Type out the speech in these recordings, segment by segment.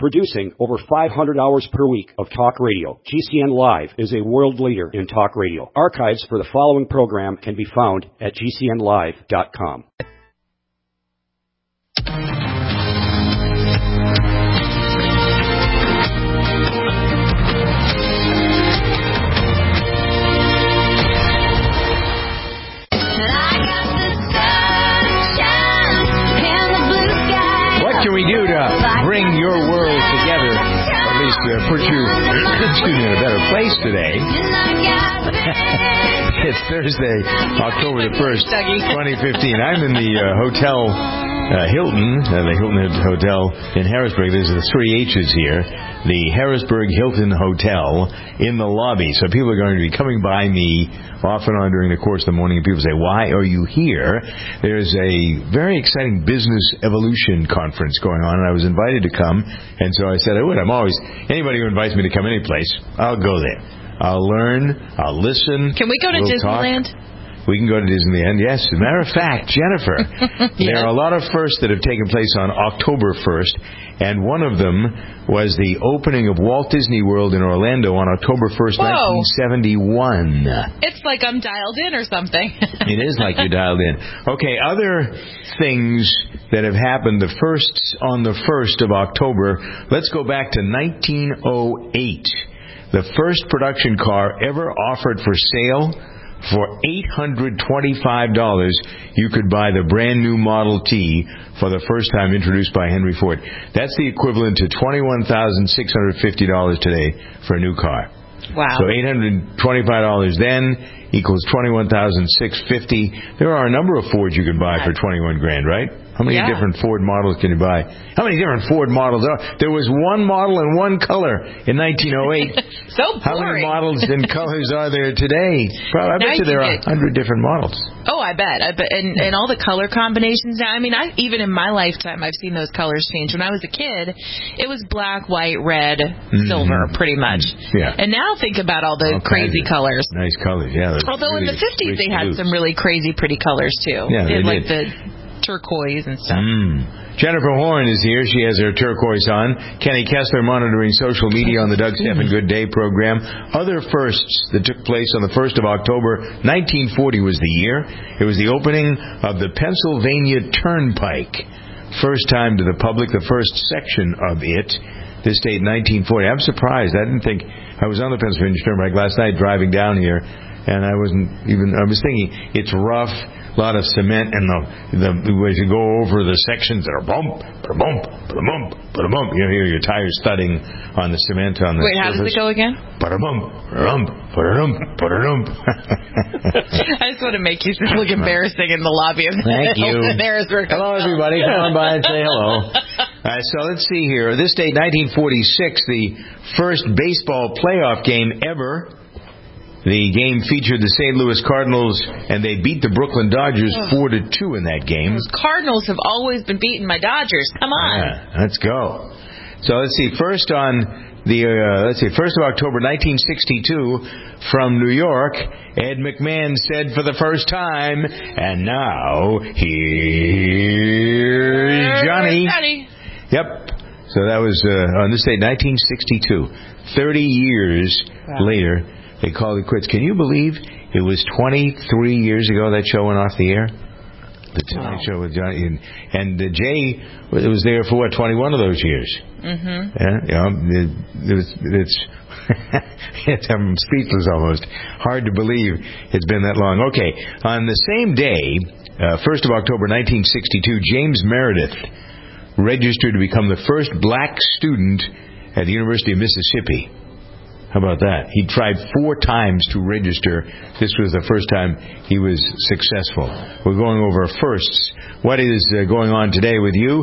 Producing over 500 hours per week of talk radio, GCN Live is a world leader in talk radio. Archives for the following program can be found at GCNlive.com. What can we do to bring your world together, or at least put you in a better place today? It's Thursday, October the 1st, 2015. I'm in the Hotel Hilton, the Hilton Hotel in Harrisburg. There's the three H's here. The Harrisburg Hilton Hotel in the lobby. So people are going to be coming by me off and on during the course of the morning, and people say, why are you here? There's a very exciting business evolution conference going on, and I was invited to come, and so I said I would. Anybody who invites me to come any place, I'll go there. I'll learn, I'll listen. Can we go to Disneyland? Talk. We can go to Disneyland, yes. As a matter of fact, Jennifer, There are a lot of firsts that have taken place on October 1st, and one of them was the opening of Walt Disney World in Orlando on October 1st, 1971. It's like I'm dialed in or something. It is like you're dialed in. Okay, other things that have happened on the 1st of October. Let's go back to 1908. The first production car ever offered for sale. For $825, you could buy the brand new Model T for the first time, introduced by Henry Ford. That's the equivalent to $21,650 today for a new car. Wow. So $825 then equals $21,650. There are a number of Fords you can buy for $21,000, right? How many different Ford models can you buy? How many different Ford models are? There was one model in one color in 1908. So boring. How many models and colors are there today? Probably, I bet you there are 100 different models. Oh, I bet. And all the color combinations now. I mean, even in my lifetime, I've seen those colors change. When I was a kid, it was black, white, red, silver, pretty much. Yeah. And now think about all the crazy colors. Nice colors, yeah. Although in the 50s, they had some really crazy, pretty colors, too. Yeah, they did. The turquoise and stuff. Jennifer Horn is here. She has her turquoise on. Kenny Kessler monitoring social media on the Doug Stephan Good Day program. Other firsts that took place on the 1st of October, 1940 was the year. It was the opening of the Pennsylvania Turnpike. First time to the public, the first section of it. This date, 1940. I'm surprised. I didn't think... I was on the Pennsylvania Turnpike last night driving down here, and I was thinking, it's rough, a lot of cement, and the as you go over the sections that are bump, bump, bump, bump. You hear your tires thudding on the cement on the surface. How does it go again? Bump, bump, bump, bump. I just want to make you look embarrassing in the lobby of the Hilton Harrisburg. Hello, everybody. Come on by and say hello. So let's see here. This date, 1946, the first baseball playoff game ever. The game featured the St. Louis Cardinals, and they beat the Brooklyn Dodgers 4-2 in that game. Those Cardinals have always been beating my Dodgers. Come on. Yeah, let's go. So let's see. First on the 1st of October 1962, from New York, Ed McMahon said for the first time, and now here's Johnny. Yep. So that was on this date, 1962. 30 years later, they called it quits. Can you believe it was 23 years ago that show went off the air? The Tonight Show with Johnny. And Jay was there for, 21 of those years? Mm-hmm. I'm speechless almost. Hard to believe it's been that long. Okay. On the same day, 1st of October 1962, James Meredith registered to become the first black student at the University of Mississippi. How about that? He tried 4 times to register. This was the first time he was successful. We're going over firsts. What is going on today with you?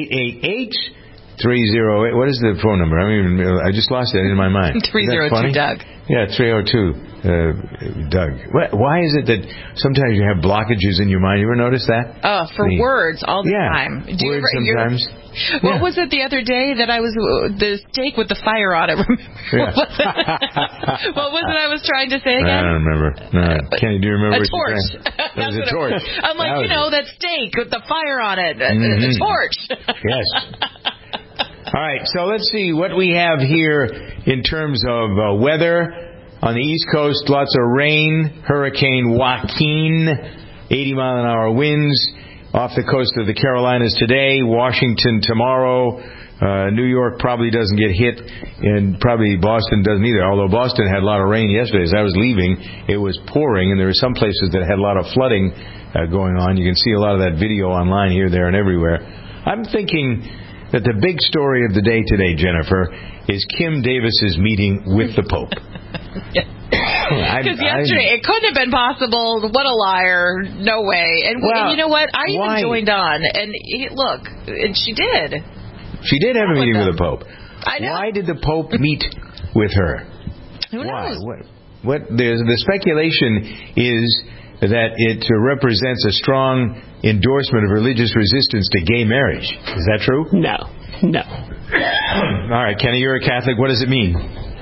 888-308. What is the phone number? I just lost it in my mind. 302 Doug. Yeah, 302 Doug. Why is it that sometimes you have blockages in your mind? You ever notice that? For words all the time. Words sometimes. What was it the other day that I was the steak with the fire on it? Remember? Yeah. What was it I was trying to say again? I don't remember. No. Kenny, do you remember? A torch. That was a torch. I'm like, that steak with the fire on it. A torch. Yes. All right, so let's see what we have here in terms of weather. On the East Coast, lots of rain. Hurricane Joaquin, 80-mile-an-hour winds. Off the coast of the Carolinas today. Washington tomorrow. New York probably doesn't get hit, and probably Boston doesn't either, although Boston had a lot of rain yesterday. As I was leaving, it was pouring, and there were some places that had a lot of flooding going on. You can see a lot of that video online here, there, and everywhere. I'm thinking that the big story of the day today, Jennifer, is Kim Davis's meeting with the Pope. Because yesterday it couldn't have been possible. What a liar. No way. And you know what? I even joined on, and look, and she did. She did have a meeting with the Pope. I know. Why did the Pope meet with her? Who knows? What the speculation is that it represents a strong endorsement of religious resistance to gay marriage. Is that true? No. All right, Kenny, you're a Catholic. What does it mean?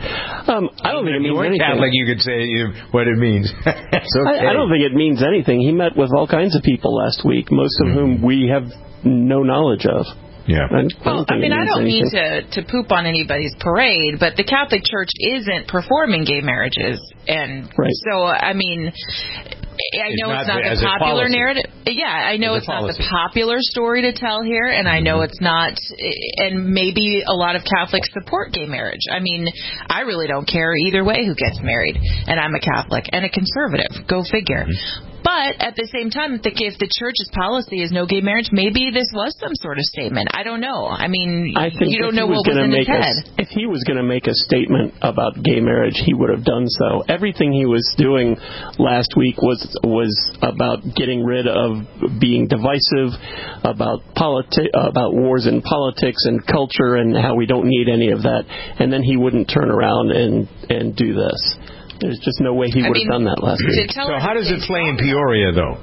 I don't think it means anything. If you weren't Catholic, you could say what it means. That's okay. I don't think it means anything. He met with all kinds of people last week, most of whom we have no knowledge of. Yeah. I don't mean to poop on anybody's parade, but the Catholic Church isn't performing gay marriages, and so I mean, I know it's not the popular narrative. Yeah, I know it's not the popular story to tell here, and I know it's not, and maybe a lot of Catholics support gay marriage. I mean, I really don't care either way who gets married, and I'm a Catholic and a conservative. Go figure. But at the same time, if the church's policy is no gay marriage, maybe this was some sort of statement. I don't know. I mean, you don't know what was in his head. If he was going to make a statement about gay marriage, he would have done so. Everything he was doing last week was about getting rid of being divisive, about wars in politics and culture, and how we don't need any of that. And then he wouldn't turn around and do this. There's just no way he would have done that last week. So how does it play in Peoria, though?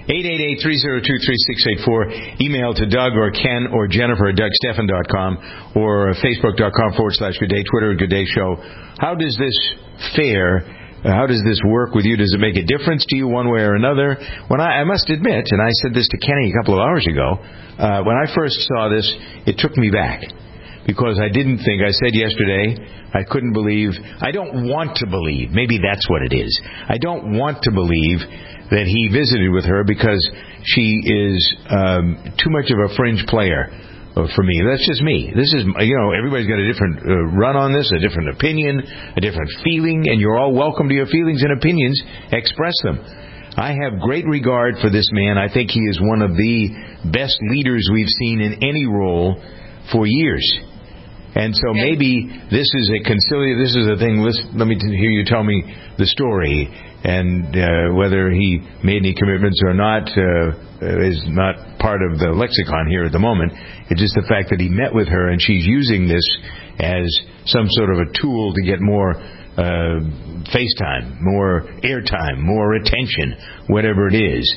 888-302-3684. Email to Doug or Ken or Jennifer at DougStephan.com or Facebook.com/Good Day, Twitter at Good Day Show. How does this fare? How does this work with you? Does it make a difference to you one way or another? When I must admit, and I said this to Kenny a couple of hours ago, when I first saw this, it took me back. Because I didn't think, I said yesterday, I couldn't believe, I don't want to believe, maybe that's what it is. I don't want to believe that he visited with her because she is too much of a fringe player for me. That's just me. This is, everybody's got a different run on this, a different opinion, a different feeling, and you're all welcome to your feelings and opinions. Express them. I have great regard for this man. I think he is one of the best leaders we've seen in any role for years. And so maybe this is a thing. Let me hear you tell me the story, and whether he made any commitments or not is not part of the lexicon here at the moment. It's just the fact that he met with her, and she's using this as some sort of a tool to get more FaceTime, more airtime, more attention, whatever it is.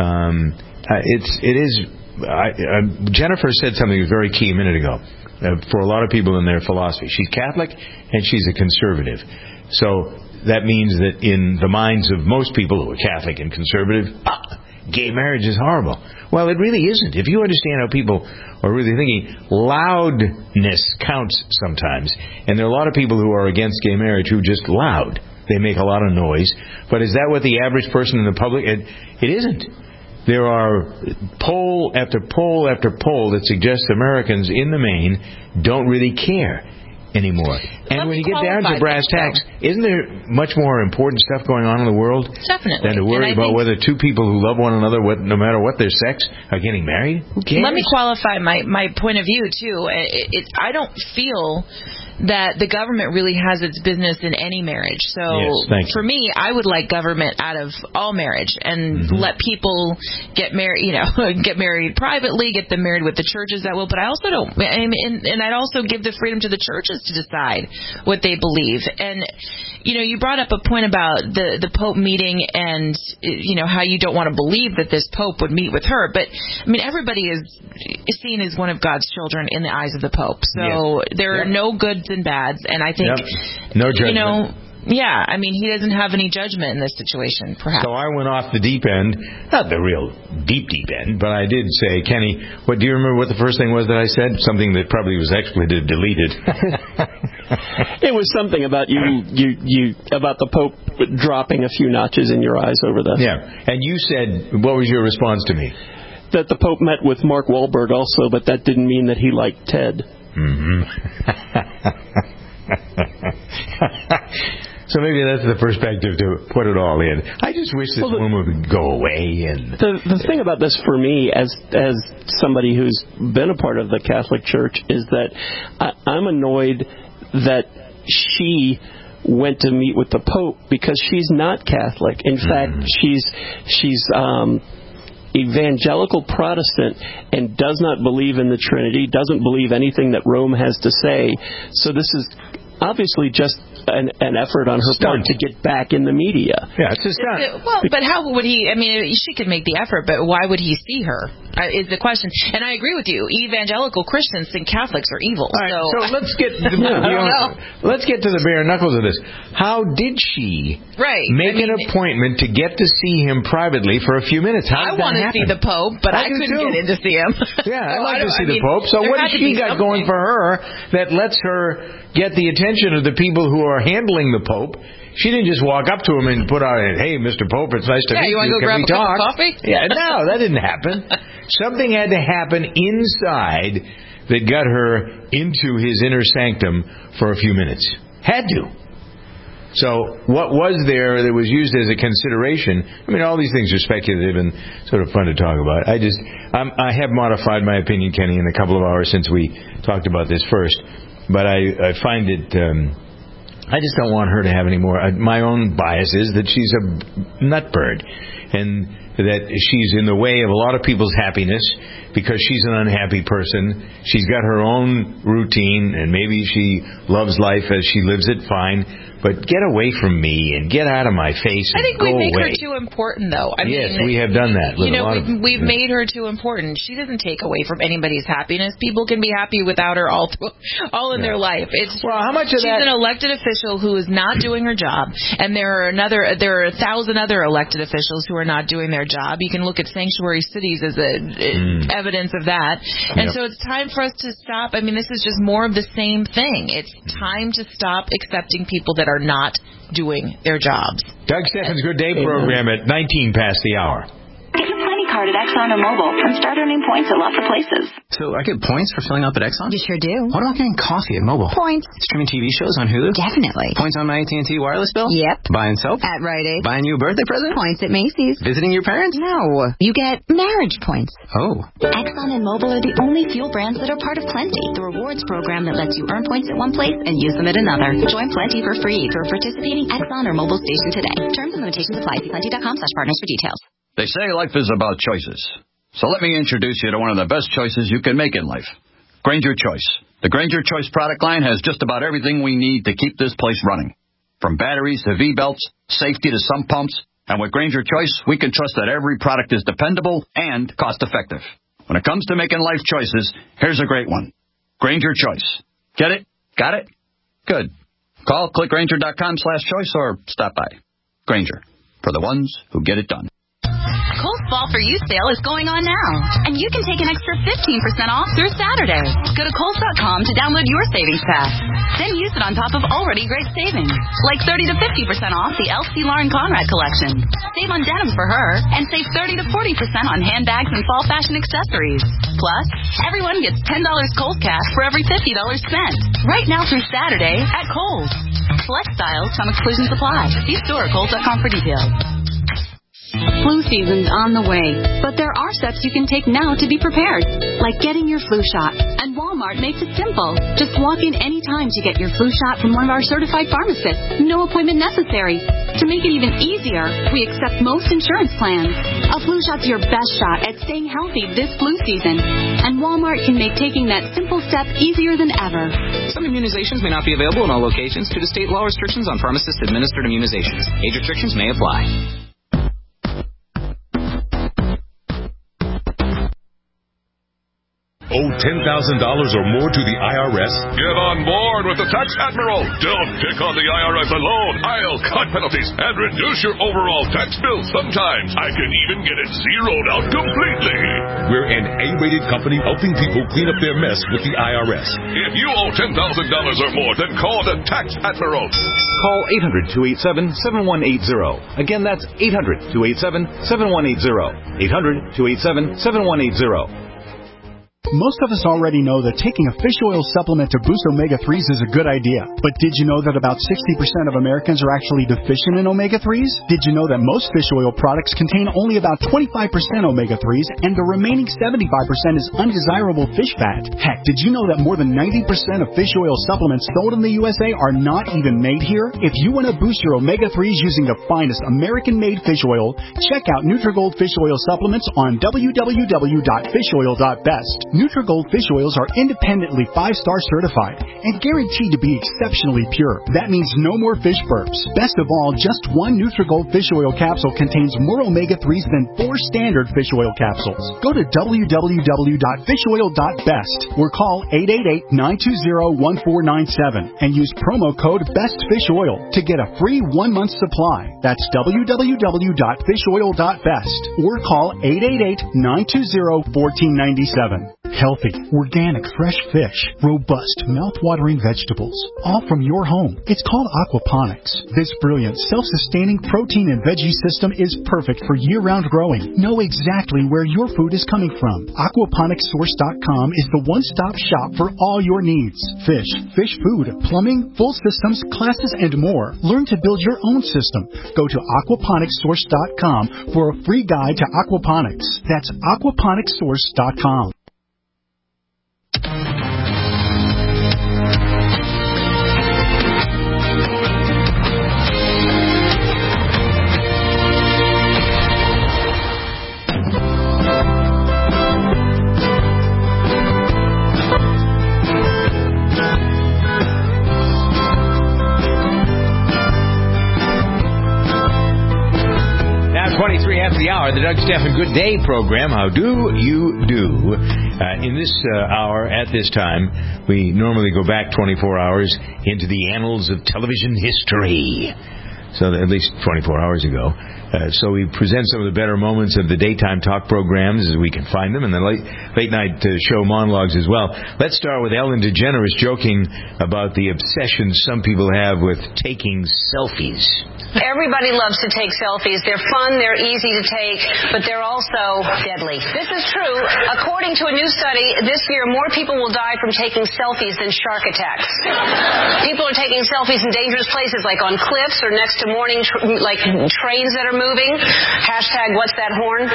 Jennifer said something very key a minute ago. For a lot of people in their philosophy. She's Catholic and she's a conservative. So that means that in the minds of most people who are Catholic and conservative, gay marriage is horrible. Well, it really isn't. If you understand how people are really thinking, loudness counts sometimes. And there are a lot of people who are against gay marriage who are just loud. They make a lot of noise. But is that what the average person in the public... It isn't. There are poll after poll after poll that suggests Americans, in the main, don't really care anymore. And when you get down to brass tacks, isn't there much more important stuff going on in the world? Definitely. Than to worry about whether two people who love one another, no matter what their sex, are getting married? Who cares? Let me qualify my point of view, too. I don't feel that the government really has its business in any marriage. So for me, I would like government out of all marriage and let people get married, get married privately, get them married with the churches that will. But I also don't, and I'd also give the freedom to the churches to decide what they believe. And, you brought up a point about the Pope meeting and, how you don't want to believe that this Pope would meet with her. But, everybody is seen as one of God's children in the eyes of the Pope. So there are no goods and bads, and I think, no judgment. Yeah, I mean, he doesn't have any judgment in this situation, perhaps. So I went off the deep end, not the real deep end, but I did say, Kenny, do you remember what the first thing was that I said? Something that probably was expletive deleted. It was something about you about the Pope dropping a few notches in your eyes over this. Yeah, and you said, what was your response to me? That the Pope met with Mark Wahlberg also, but that didn't mean that he liked Ted. Mm-hmm. So maybe that's the perspective to put it all in. I just wish this woman would go away. And the thing about this for me, as somebody who's been a part of the Catholic Church, is that I'm annoyed that she went to meet with the Pope because she's not Catholic. In fact, she's evangelical Protestant and does not believe in the Trinity, doesn't believe anything that Rome has to say. So this is obviously just an effort on her part to get back in the media. Yeah, it's just not. Well, but how would he? I mean, she could make the effort, but why would he see her? Is the question. And I agree with you. Evangelical Christians think Catholics are evil. Right, so let's get let's get to the bare knuckles of this. How did she make an appointment to get to see him privately for a few minutes? I want to see the Pope, but I couldn't get in to see him. Yeah, I'd like to see the Pope. So what has she got going for her that lets her get the attention of the people who are handling the Pope? She didn't just walk up to him and put out, "Hey, Mr. Pope, it's nice to meet you. You want to go grab a cup of coffee?" Yeah, no, that didn't happen. Something had to happen inside that got her into his inner sanctum for a few minutes. Had to. So what was there that was used as a consideration? I mean, all these things are speculative and sort of fun to talk about. I have modified my opinion, Kenny, in a couple of hours since we talked about this first. But I find it... I just don't want her to have any more. My own bias is that she's a nutbird, and that she's in the way of a lot of people's happiness because she's an unhappy person. She's got her own routine, and maybe she loves life as she lives it, fine. But get away from me and get out of my face and go away. I think we make her too important, though. Yes, we have done that. We've made her too important. She doesn't take away from anybody's happiness. People can be happy without her all in their life. How much of she's an elected official who is not doing her job, and there are 1,000 other elected officials who are not doing their job. You can look at sanctuary cities as evidence of that. And so it's time for us to stop. I mean, this is just more of the same thing. It's time to stop accepting people that are not doing their jobs. Doug Steffens' Good Day program at 19 past the hour. Get your Plenty card at Exxon or Mobil and start earning points at lots of places. So I get points for filling up at Exxon? You sure do. What about getting coffee at Mobil? Points. Streaming TV shows on Hulu? Definitely. Points on my AT&T wireless bill? Yep. Buying soap? At Rite Aid. Buying you a birthday present? Points at Macy's. Visiting your parents? No. You get marriage points. Oh. Exxon and Mobil are the only fuel brands that are part of Plenty, the rewards program that lets you earn points at one place and use them at another. Join Plenty for free through a participating Exxon or Mobil station today. Terms and limitations apply. See plenty.com/partners for details. They say life is about choices. So let me introduce you to one of the best choices you can make in life. Grainger Choice. The Grainger Choice product line has just about everything we need to keep this place running. From batteries to V-belts, safety to sump pumps. And with Grainger Choice, we can trust that every product is dependable and cost-effective. When it comes to making life choices, here's a great one. Grainger Choice. Get it? Got it? Good. Call clickgrainger.com/choice or stop by. Grainger. For the ones who get it done. Kohl's Fall for You sale is going on now, and you can take an extra 15% off through Saturday. Go to Kohl's.com to download your savings pass. Then use it on top of already great savings, like 30 to 50% off the LC Lauren Conrad collection. Save on denim for her, and save 30 to 40% on handbags and fall fashion accessories. Plus, everyone gets $10 Kohl's cash for every $50 spent. Right now through Saturday at Kohl's. Select styles, some exclusions apply. See store at Kohl's.com for details. Flu season's on the way, but there are steps you can take now to be prepared, like getting your flu shot. And Walmart makes it simple. Just walk in anytime to get your flu shot from one of our certified pharmacists. No appointment necessary. To make it even easier, we accept most insurance plans. A flu shot's your best shot at staying healthy this flu season. And Walmart can make taking that simple step easier than ever. Some immunizations may not be available in all locations due to state law restrictions on pharmacist-administered immunizations. Age restrictions may apply. owe $10,000 or more to the IRS? Get on board with the Tax Admiral. Don't pick on the IRS alone. I'll cut penalties and reduce your overall tax bill. Sometimes I can even get it zeroed out completely. We're an A-rated company helping people clean up their mess with the IRS. If you owe $10,000 or more, then call the Tax Admiral. Call 800-287-7180. Again, that's 800-287-7180. 800-287-7180. Most of us already know that taking a fish oil supplement to boost omega-3s is a good idea. But did you know that about 60% of Americans are actually deficient in omega-3s? Did you know that most fish oil products contain only about 25% omega-3s and the remaining 75% is undesirable fish fat? Heck, did you know that more than 90% of fish oil supplements sold in the USA are not even made here? If you want to boost your omega-3s using the finest American-made fish oil, check out Nutrigold Fish Oil Supplements on www.fishoil.best. Nutrigold fish oils are independently 5-star certified and guaranteed to be exceptionally pure. That means no more fish burps. Best of all, just one Nutrigold fish oil capsule contains more omega-3s than 4 standard fish oil capsules. Go to www.fishoil.best or call 888-920-1497 and use promo code BESTFISHOIL to get a free 1-month supply. That's www.fishoil.best or call 888-920-1497. Healthy, organic, fresh fish, robust, mouth-watering vegetables, all from your home. It's called aquaponics. This brilliant, self-sustaining protein and veggie system is perfect for year-round growing. Know exactly where your food is coming from. Aquaponicssource.com is the one-stop shop for all your needs. Fish, fish food, plumbing, full systems, classes, and more. Learn to build your own system. Go to aquaponicssource.com for a free guide to aquaponics. That's aquaponicssource.com. Now 23 after the hour, the Doug Stephan Good Day program. How do you do? In this hour, at this time, we normally go back 24 hours into the annals of television history. So at least 24 hours ago. So we present some of the better moments of the daytime talk programs as we can find them, and the late night show monologues as well. Let's start with Ellen DeGeneres joking about the obsession some people have with taking selfies. Everybody loves to take selfies. They're fun, they're easy to take, but they're also deadly. This is true. According to a new study, this year more people will die from taking selfies than shark attacks. People are taking selfies in dangerous places like on cliffs or next to morning trains that are moving. Hashtag what's that horn?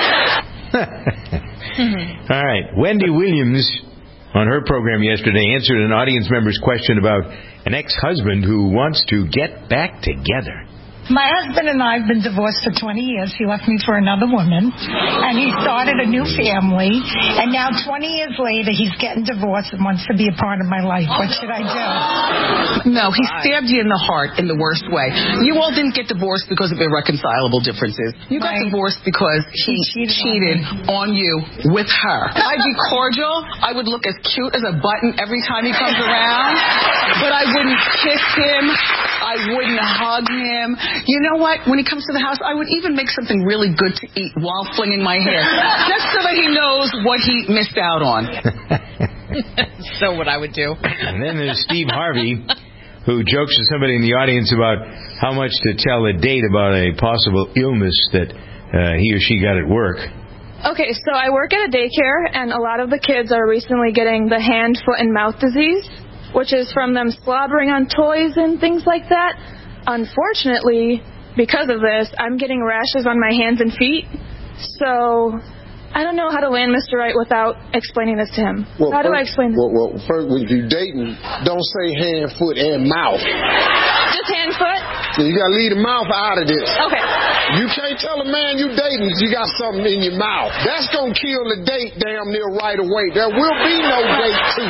All right. Wendy Williams on her program yesterday answered an audience member's question about an ex-husband who wants to get back together. My husband and I have been divorced for 20 years. He left me for another woman, and he started a new family. And now, 20 years later, he's getting divorced and wants to be a part of my life. What should I do? No, he stabbed you in the heart in the worst way. You all didn't get divorced because of irreconcilable differences. You got divorced because he cheated on you with her. I'd be cordial. I would look as cute as a button every time he comes around, but I wouldn't kiss him. I wouldn't hug him. You know what? When he comes to the house, I would even make something really good to eat while flinging my hair, just so that he knows what he missed out on. So what I would do. And then there's Steve Harvey, who jokes to somebody in the audience about how much to tell a date about a possible illness that he or she got at work. Okay, so I work at a daycare, and a lot of the kids are recently getting the hand, foot, and mouth disease, which is from them slobbering on toys and things like that. Unfortunately, because of this, I'm getting rashes on my hands and feet. So I don't know how to land Mr. Right without explaining this to him. How do I explain this? Well, first, when you're dating, don't say hand, foot, and mouth. Just hand, foot? So you got to leave the mouth out of this. Okay. You can't tell a man you dating if you got something in your mouth. That's going to kill the date damn near right away. There will be no date too.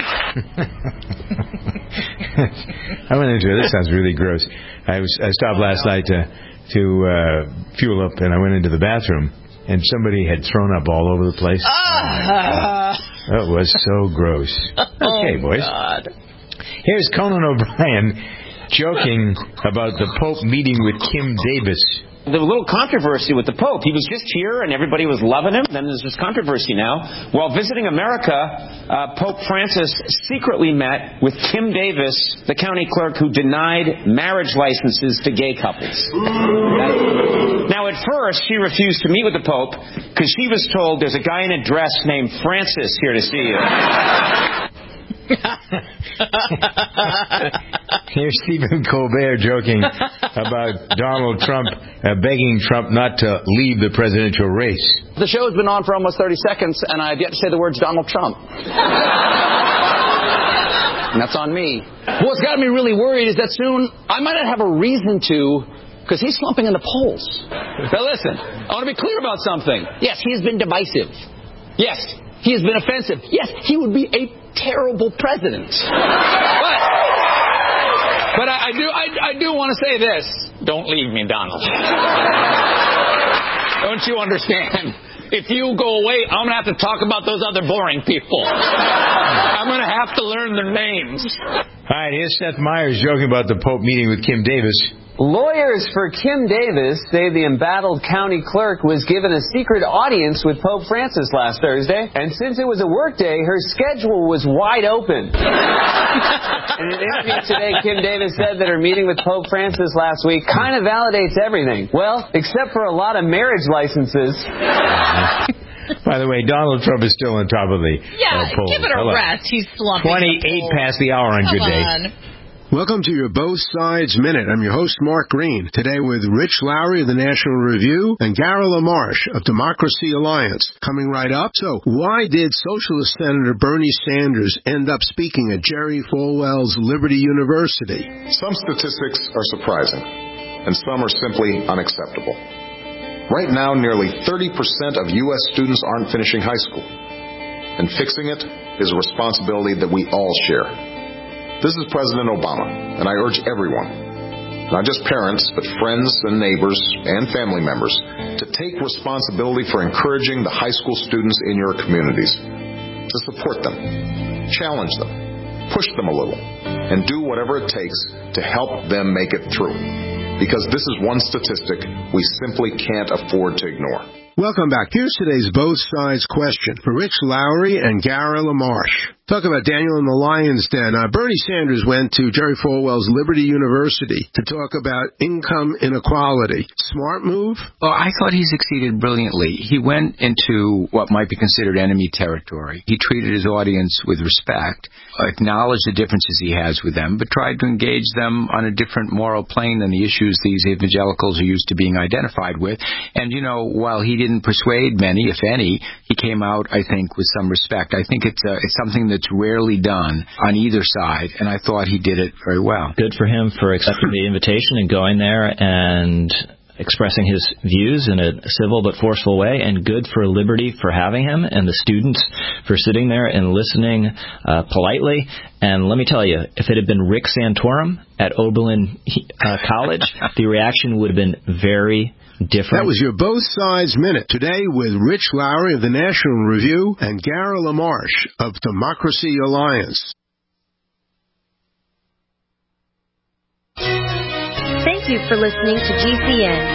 I went into it. This sounds really gross. I stopped last night to fuel up, and I went into the bathroom, and somebody had thrown up all over the place. That was so gross. Okay, boys. God. Here's Conan O'Brien joking about the Pope meeting with Kim Davis. There was a little controversy with the Pope. He was just here and everybody was loving him. Then there's this controversy now. While visiting America, Pope Francis secretly met with Kim Davis, the county clerk who denied marriage licenses to gay couples. Now, at first, she refused to meet with the Pope because she was told there's a guy in a dress named Francis here to see you. Here's Stephen Colbert joking about Donald Trump begging Trump not to leave the presidential race. The show has been on for almost 30 seconds, and I've yet to say the words Donald Trump. And that's on me. What's got me really worried is that soon I might not have a reason to, because he's slumping in the polls. Now listen, I want to be clear about something. Yes, he has been divisive. Yes, he has been offensive. Yes, he would be a terrible president. But I do want to say this. Don't leave me, Donald. Don't you understand? If you go away, I'm going to have to talk about those other boring people. I'm going to have to learn their names. All right, here's Seth Meyers joking about the Pope meeting with Kim Davis. Lawyers for Kim Davis say the embattled county clerk was given a secret audience with Pope Francis last Thursday, and since it was a work day, her schedule was wide open. In an interview today, Kim Davis said that her meeting with Pope Francis last week kind of validates everything. Well, except for a lot of marriage licenses. By the way, Donald Trump is still on top of the poll. Give it a rest. He's slumping. 28 past the hour on Good Day. Welcome to your Both Sides Minute. I'm your host, Mark Green, today with Rich Lowry of the National Review and Gary LaMarche of Democracy Alliance. Coming right up, so why did Socialist Senator Bernie Sanders end up speaking at Jerry Falwell's Liberty University? Some statistics are surprising, and some are simply unacceptable. Right now, nearly 30% of U.S. students aren't finishing high school, and fixing it is a responsibility that we all share. This is President Obama, and I urge everyone, not just parents, but friends and neighbors and family members, to take responsibility for encouraging the high school students in your communities, to support them, challenge them, push them a little, and do whatever it takes to help them make it through. Because this is one statistic we simply can't afford to ignore. Welcome back. Here's today's Both Sides question for Rich Lowry and Gary LaMarche. Talk about Daniel in the Lion's Den. Bernie Sanders went to Jerry Falwell's Liberty University to talk about income inequality. Smart move? Well, I thought he succeeded brilliantly. He went into what might be considered enemy territory. He treated his audience with respect, acknowledged the differences he has with them, but tried to engage them on a different moral plane than the issues these evangelicals are used to being identified with. And, you know, while he didn't persuade many, if any, he came out, I think, with some respect. I think it's something that's rarely done on either side, and I thought he did it very well. Good for him for accepting the invitation and going there and expressing his views in a civil but forceful way, and good for Liberty for having him and the students for sitting there and listening politely. And let me tell you, if it had been Rick Santorum at Oberlin College, the reaction would have been very different. That was your Both Sides Minute. Today with Rich Lowry of the National Review and Gary LaMarche of Democracy Alliance. Thank you for listening to GCN.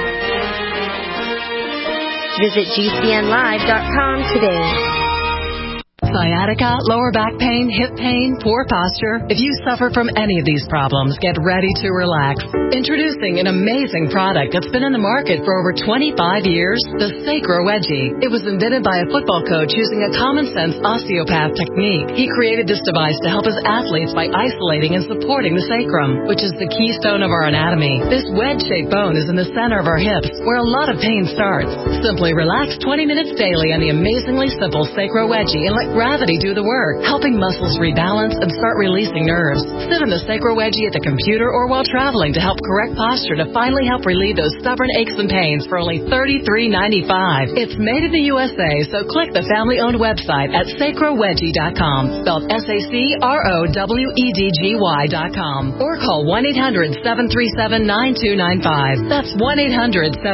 Visit GCNlive.com today. Sciatica, lower back pain, hip pain, poor posture. If you suffer from any of these problems, get ready to relax. Introducing an amazing product that's been in the market for over 25 years, the Sacro Wedgie. It was invented by a football coach using a common-sense osteopath technique. He created this device to help his athletes by isolating and supporting the sacrum, which is the keystone of our anatomy. This wedge-shaped bone is in the center of our hips, where a lot of pain starts. Simply relax 20 minutes daily on the amazingly simple Sacro Wedgie and let gravity do the work, helping muscles rebalance and start releasing nerves. Sit in the Sacro Wedgie at the computer or while traveling to help correct posture to finally help relieve those stubborn aches and pains for only $33.95. It's made in the USA, so click the family-owned website at sacrowedgie.com, spelled SACROWEDGY.com, or call 1-800-737-9295. That's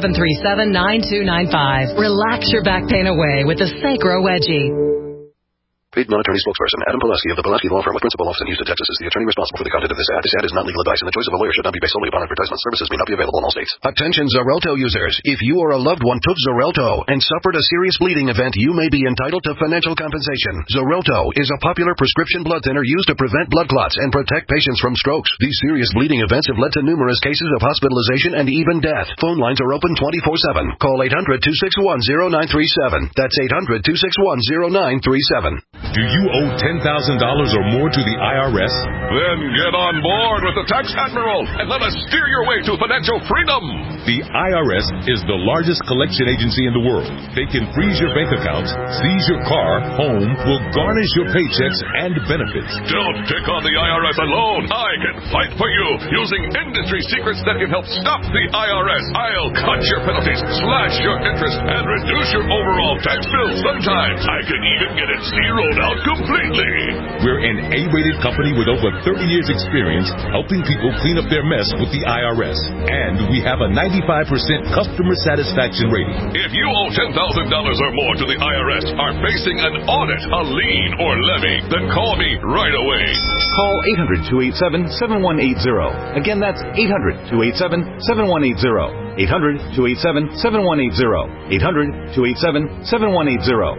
1-800-737-9295. Relax your back pain away with the Sacro Wedgie. Paid non-attorney spokesperson Adam Pulaski of the Pulaski Law Firm with principal office in Houston, Texas is the attorney responsible for the content of this ad. This ad is not legal advice, and the choice of a lawyer should not be based solely upon advertisement. Services may not be available in all states. Attention Xarelto users. If you or a loved one took Xarelto and suffered a serious bleeding event, you may be entitled to financial compensation. Xarelto is a popular prescription blood thinner used to prevent blood clots and protect patients from strokes. These serious bleeding events have led to numerous cases of hospitalization and even death. Phone lines are open 24/7. Call 800-261-0937. That's 800-261-0937. Do you owe $10,000 or more to the IRS? Then get on board with the Tax Admiral and let us steer your way to financial freedom. The IRS is the largest collection agency in the world. They can freeze your bank accounts, seize your car, home, will garnish your paychecks and benefits. Don't take on the IRS alone. I can fight for you using industry secrets that can help stop the IRS. I'll cut your penalties, slash your interest, and reduce your overall tax bill. Sometimes I can even get it zeroed out completely. We're an A-rated company with over 30 years experience helping people clean up their mess with the IRS. And we have a 95% customer satisfaction rating. If you owe $10,000 or more to the IRS, are facing an audit, a lien, or levy, then call me right away. Call 800-287-7180. Again, that's 800-287-7180. 800-287-7180. 800-287-7180.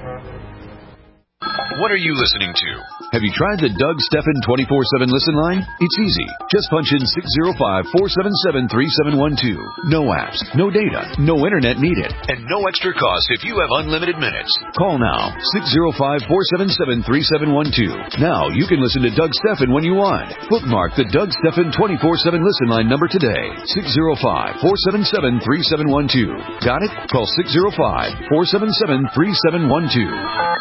What are you listening to? Have you tried the Doug Stephan 24/7 listen line? It's easy. Just punch in 605-477-3712. No apps, no data, no internet needed, and no extra cost if you have unlimited minutes. Call now, 605-477-3712. Now you can listen to Doug Stephan when you want. Bookmark the Doug Stephan 24/7 listen line number today. 605-477-3712. Got it? Call 605-477-3712.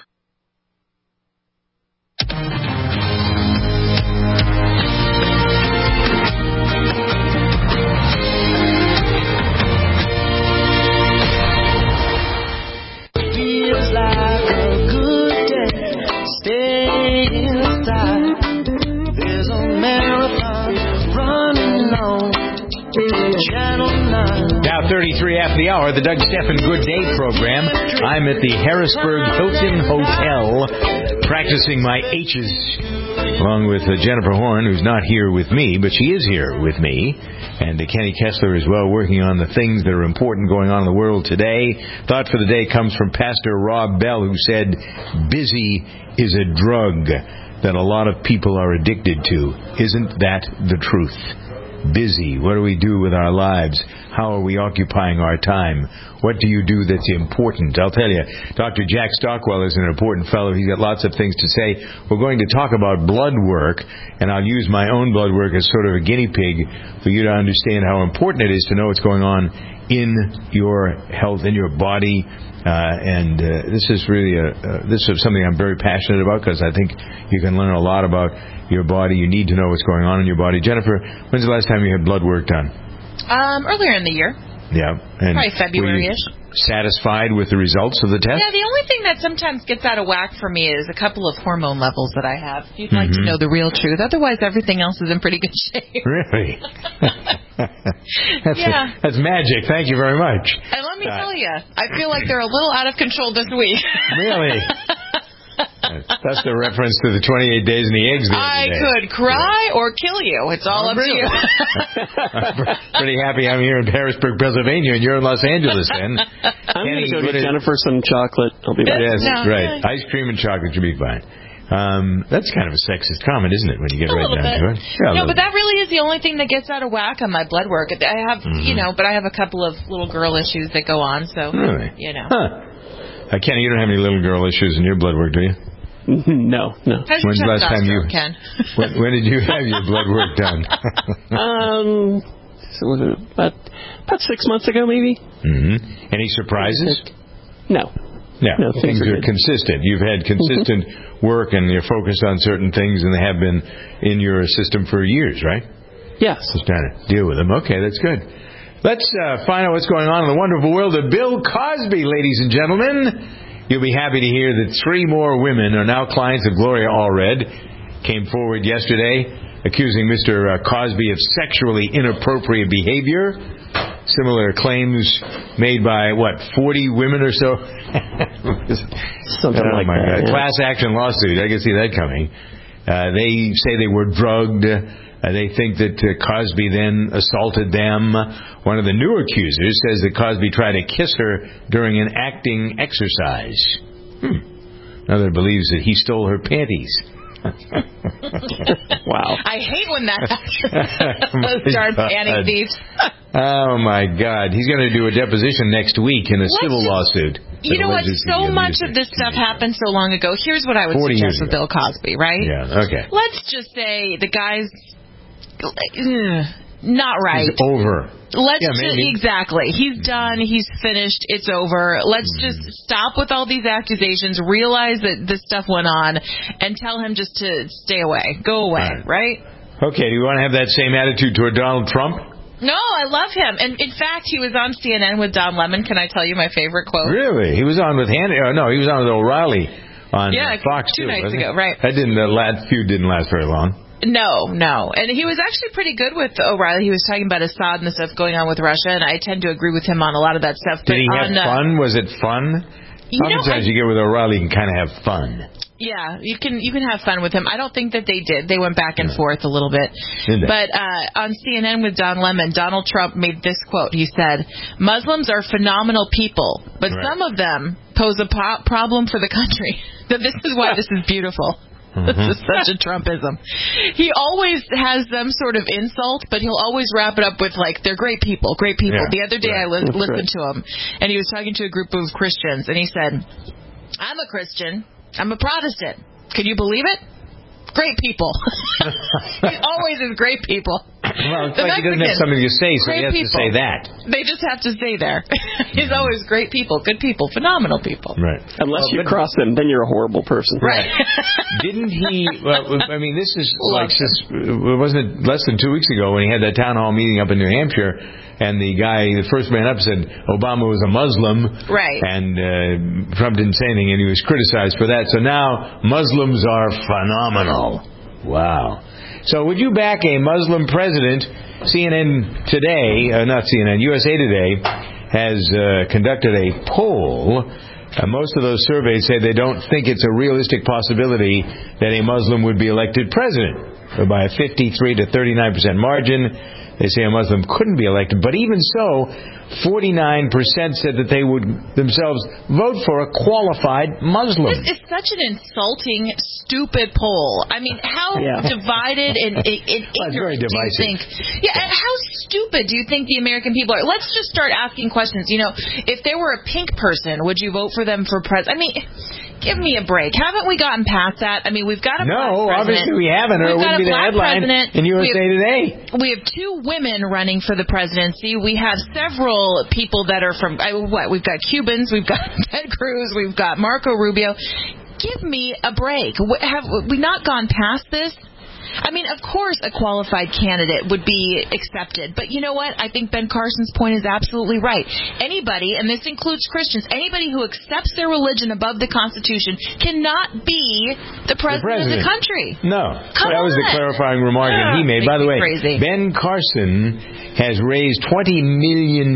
Now 33 after the hour, the Doug Stephan Good Day program. I'm at the Harrisburg Hilton Hotel practicing my H's along with Jennifer Horn, who's not here with me, but she is here with me. And Kenny Kessler as well, working on the things that are important going on in the world today. Thought for the day comes from Pastor Rob Bell, who said, busy is a drug that a lot of people are addicted to. Isn't that the truth? Busy. What do we do with our lives? How are we occupying our time? What do you do that's important? I'll tell you, Dr. Jack Stockwell is an important fellow. He's got lots of things to say. We're going to talk about blood work, and I'll use my own blood work as sort of a guinea pig for you to understand how important it is to know what's going on in your health, in your body. This is really this is something I'm very passionate about, because I think you can learn a lot about your body. You need to know what's going on in your body. Jennifer, when's the last time you had blood work done? Earlier in the year. Yeah. And probably February-ish. Satisfied with the results of the test? Yeah, the only thing that sometimes gets out of whack for me is a couple of hormone levels that I have. If you'd like to know the real truth. Otherwise, everything else is in pretty good shape. Really? That's magic. Thank you very much. And let me tell you, I feel like they're a little out of control this week. Really? That's the reference to the 28 days and the eggs. I could cry or kill you. It's all up to you. I'm pretty happy I'm here in Harrisburg, Pennsylvania, and you're in Los Angeles, then. I'm going to go get Jennifer some chocolate. I'll be back. Yes, right. Ice cream and chocolate should be fine. That's kind of a sexist comment, isn't it, when you get right down to it? Yeah, no, but that really is the only thing that gets out of whack on my blood work. I have, but I have a couple of little girl issues that go on, so, Really? Kenny, you don't have any little girl issues in your blood work, do you? No. When's the last time you? Ken? When did you have your blood work done? About 6 months ago, maybe. Any surprises? No. No, things are consistent. You've had consistent work, and you're focused on certain things, and they have been in your system for years, right? Yes. Just trying to deal with them. Okay, that's good. Let's find out what's going on in the wonderful world of Bill Cosby, ladies and gentlemen. You'll be happy to hear that 3 more women are now clients of Gloria Allred. Came forward yesterday accusing Mr. Cosby of sexually inappropriate behavior. similar claims made by, 40 women or so? Something like that. God. Class action lawsuit. I can see that coming. They say they were drugged. They think that Cosby then assaulted them. One of the new accusers says that Cosby tried to kiss her during an acting exercise. Another believes that he stole her panties. Wow. I hate when that happens. Start panty thieves. Oh, my God. He's going to do a deposition next week in a civil lawsuit. You know what? So much of this stuff happened so long ago. Here's what I would suggest with Bill Cosby, right? Yeah, okay. Let's just say the guy's not right. He's over. Exactly. He's done. He's finished. It's over. Let's just stop with all these accusations, realize that this stuff went on, and tell him just to stay away. Go away, right? Okay, do you want to have that same attitude toward Donald Trump? No, I love him. And in fact, he was on CNN with Don Lemon. Can I tell you my favorite quote? Really? He was on with he was on with O'Reilly on Fox two nights ago, right? That feud didn't last very long. No. And he was actually pretty good with O'Reilly. He was talking about Assad and the stuff going on with Russia, and I tend to agree with him on a lot of that stuff. Did he have fun? Was it fun? Sometimes you get with O'Reilly, you can kind of have fun. Yeah, you can have fun with him. I don't think that they did. They went back and forth a little bit. But on CNN with Don Lemon, Donald Trump made this quote. He said, "Muslims are phenomenal people, but some of them pose a problem for the country. That this is why this is beautiful." This is such a Trumpism. He always has them sort of insult, but he'll always wrap it up with, they're great people, great people. Yeah, the other day I listened to him, and he was talking to a group of Christians, and he said, "I'm a Christian. I'm a Protestant. Can you believe it? Great people." He always is great people. Well, it's like he doesn't have something to say, so he has to say that. They just have to stay there. He's always great people, good people, phenomenal people. Right. Unless you cross them, then you're a horrible person. Right. Didn't he, this is wasn't it less than 2 weeks ago when he had that town hall meeting up in New Hampshire, and the first man up said Obama was a Muslim. Right. And Trump didn't say anything, and he was criticized for that. So now Muslims are phenomenal. Wow. So would you back a Muslim president? CNN Today, not CNN, USA Today has conducted a poll. Most of those surveys say they don't think it's a realistic possibility that a Muslim would be elected president. So by a 53 to 39% margin, they say a Muslim couldn't be elected. But even so, 49% said that they would themselves vote for a qualified Muslim. This is such an insulting, stupid poll. I mean, how divided and ignorant do you think? Yeah, how stupid do you think the American people are? Let's just start asking questions. If there were a pink person, would you vote for them for president? I mean, give me a break. Haven't we gotten past that? I mean, we've got a black president. No, obviously we haven't, or it wouldn't be the headline in USA Today. We have 2 women running for the presidency. We have several people that are from, we've got Cubans, we've got Ted Cruz, we've got Marco Rubio. Give me a break. Have we not gone past this? I mean, of course a qualified candidate would be accepted. But you know what? I think Ben Carson's point is absolutely right. Anybody, and this includes Christians, anybody who accepts their religion above the Constitution cannot be the president of the country. No. That was the clarifying remark that he made. By the way, Ben Carson has raised $20 million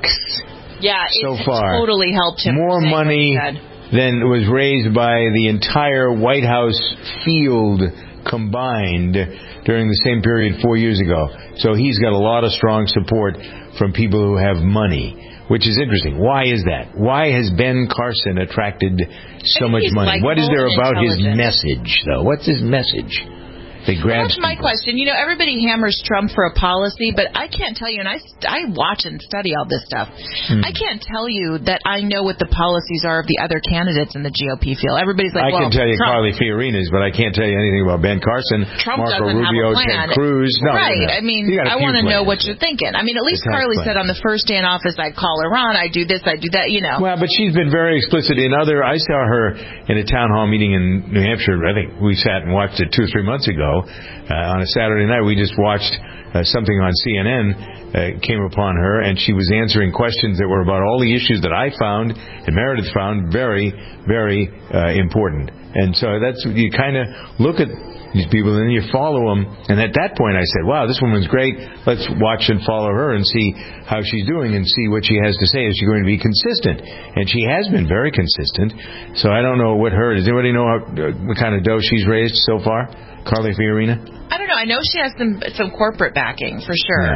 so far. Totally helped him. More money than was raised by the entire White House field combined during the same period 4 years ago. So he's got a lot of strong support from people who have money, which is interesting. Why is that? Why has Ben Carson attracted so much money? What is there about his message, though? What's his message? That's my question. Everybody hammers Trump for a policy, but I can't tell you, and I watch and study all this stuff. I can't tell you that I know what the policies are of the other candidates in the GOP field. Everybody's like, I can tell you Carly Fiorina's, but I can't tell you anything about Ben Carson, Marco Rubio, Ted Cruz. No, right. I mean, I want to know what you're thinking. I mean, at least Carly said on the first day in office, I'd call her on, I'd do this, I'd do that, Well, but she's been very explicit in I saw her in a town hall meeting in New Hampshire. I think we sat and watched it 2 or 3 months ago. On a Saturday night, we just watched something on CNN came upon her, and she was answering questions that were about all the issues that I found and Meredith found very, very important. And so you kind of look at these people, and then you follow them. And at that point, I said, wow, this woman's great. Let's watch and follow her and see how she's doing and see what she has to say. Is she going to be consistent? And she has been very consistent. So I don't know what her... Does anybody know what kind of dough she's raised so far? Carly Fiorina? I don't know. I know she has some corporate backing, for sure.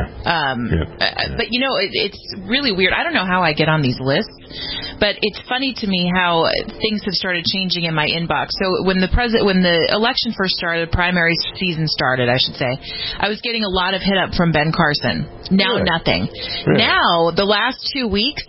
Yeah. But, it's really weird. I don't know how I get on these lists, but it's funny to me how things have started changing in my inbox. So when the election first started, primary season started, I should say, I was getting a lot of hit up from Ben Carson. Now nothing. Really? Now, the last 2 weeks,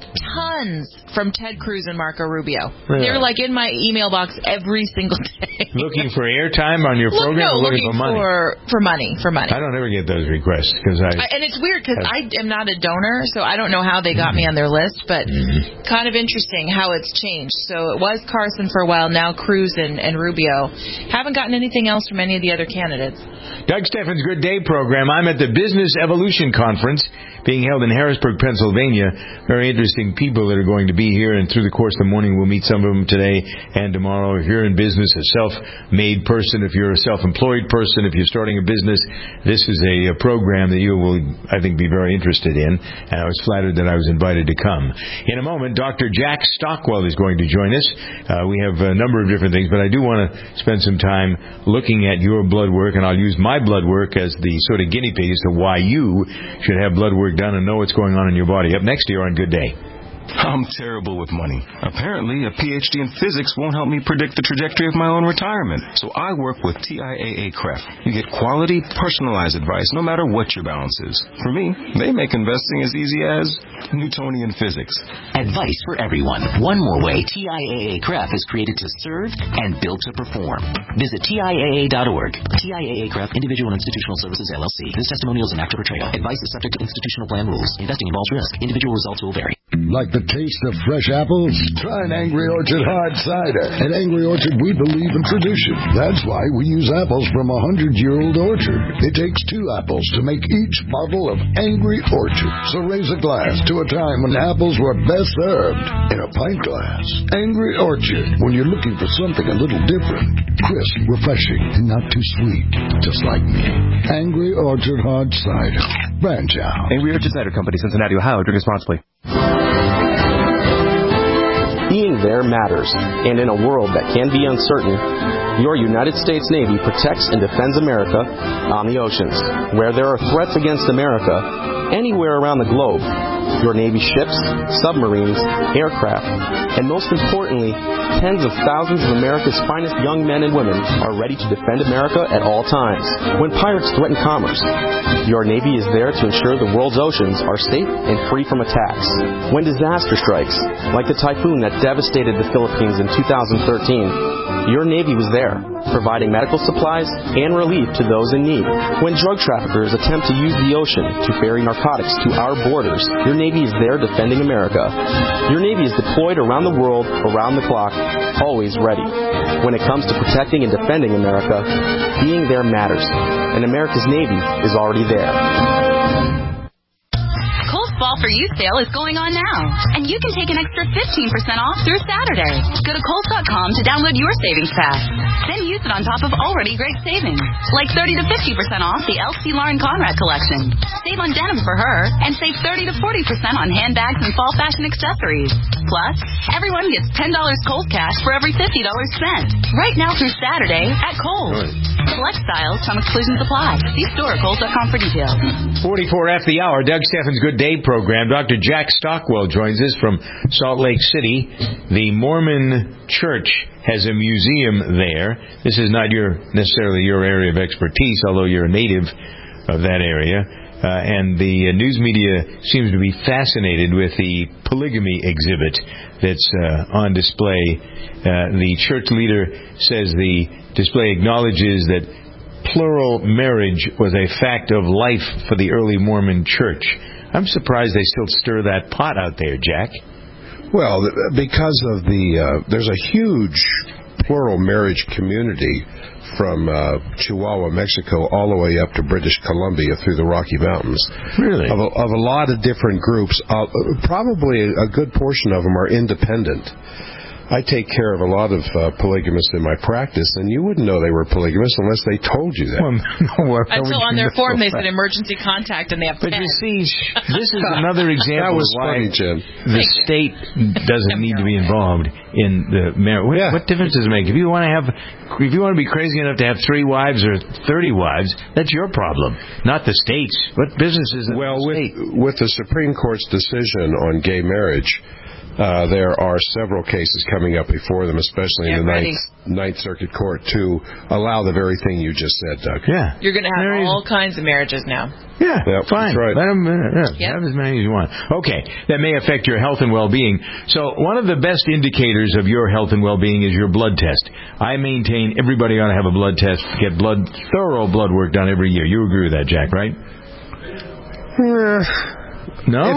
tons from Ted Cruz and Marco Rubio. Really? They're like in my email box every single day. Looking for airtime on your program? No, looking for money? For money. I don't ever get those requests. And it's weird because I am not a donor, so I don't know how they got me on their list, but kind of interesting how it's changed. So it was Carson for a while, now Cruz and Rubio. Haven't gotten anything else from any of the other candidates. Doug Stephan's Good Day program. I'm at the Business Evolution Conference being held in Harrisburg, Pennsylvania. Very interesting people that are going to be here, and through the course of the morning we'll meet some of them today and tomorrow. If you're in business, a self-made person, if you're a self-employed person, if you're starting a business, this is a program that you will, I think, be very interested in, and I was flattered that I was invited to come. In a moment, Dr. Jack Stockwell is going to join us. We have a number of different things, but I do want to spend some time looking at your blood work, and I'll use my blood work as the sort of guinea pig as to why you should have blood work done and know what's going on in your body. Up next here on Good Day. I'm terrible with money. Apparently, a PhD in physics won't help me predict the trajectory of my own retirement. So I work with TIAA-CREF. You get quality, personalized advice no matter what your balance is. For me, they make investing as easy as Newtonian physics. Advice for everyone. One more way TIAA-CREF is created to serve and built to perform. Visit TIAA.org. TIAA-CREF, Individual and Institutional Services, LLC. This testimonial is an act of portrayal. Advice is subject to institutional plan rules. Investing involves risk. Individual results will vary. Like the taste of fresh apples? Try an Angry Orchard hard cider. At Angry Orchard, we believe in tradition. That's why we use apples from a 100-year-old orchard. It takes 2 apples to make each bottle of Angry Orchard. So raise a glass to a time when apples were best served in a pint glass. Angry Orchard, when you're looking for something a little different. Crisp, refreshing, and not too sweet. Just like me. Angry Orchard hard cider. Branch out. Angry Orchard Cider Company, Cincinnati, Ohio. Drink responsibly. Being there matters, and in a world that can be uncertain, your United States Navy protects and defends America on the oceans. Where there are threats against America, anywhere around the globe, your Navy ships, submarines, aircraft, and most importantly, tens of thousands of America's finest young men and women are ready to defend America at all times. When pirates threaten commerce, your Navy is there to ensure the world's oceans are safe and free from attacks. When disaster strikes, like the typhoon that devastated the Philippines in 2013, your Navy was there, providing medical supplies and relief to those in need. When drug traffickers attempt to use the ocean to ferry narcotics to our borders, your Navy is there defending America. Your Navy is deployed around the world, around the clock, always ready. When it comes to protecting and defending America, being there matters, and America's Navy is already there. Fall for You sale is going on now, and you can take an extra 15% off through Saturday. Go to Kohl's.com to download your savings pack. Then use it on top of already great savings, like 30 to 50% off the LC Lauren Conrad collection. Save on denim for her, and save 30 to 40% on handbags and fall fashion accessories. Plus, everyone gets $10 Kohl's cash for every $50 spent. Right now through Saturday at Kohl's. Select styles, some exclusions apply. See store at Kohl's.com for details. 44 after the hour, Doug Stephan's Good Day program. Dr. Jack Stockwell joins us from Salt Lake City. The Mormon Church has a museum there. This is not necessarily your area of expertise, although you're a native of that area. And the news media seems to be fascinated with the polygamy exhibit that's on display. The church leader says the display acknowledges that plural marriage was a fact of life for the early Mormon church. I'm surprised they still stir that pot out there, Jack. Well, because of there's a huge plural marriage community from Chihuahua, Mexico, all the way up to British Columbia through the Rocky Mountains. Really? Of a lot of different groups. Probably a good portion of them are independent. I take care of a lot of polygamists in my practice, and you wouldn't know they were polygamists unless they told you that. Until on their form they said emergency contact, and they have 10. But you see, this is another example of why the state doesn't need to be involved in the marriage. What difference does it make? If you want to be crazy enough to have 3 wives or 30 wives, that's your problem, not the state's. What business is it? Well, with the Supreme Court's decision on gay marriage, there are several cases coming up before them, especially in the Ninth Circuit Court, to allow the very thing you just said, Doug. Yeah. You're going to have all kinds of marriages now. Yeah, fine. Right. Let them have as many as you want. Okay, that may affect your health and well-being. So one of the best indicators of your health and well-being is your blood test. I maintain everybody ought to have a blood test, get thorough blood work done every year. You agree with that, Jack, right? No?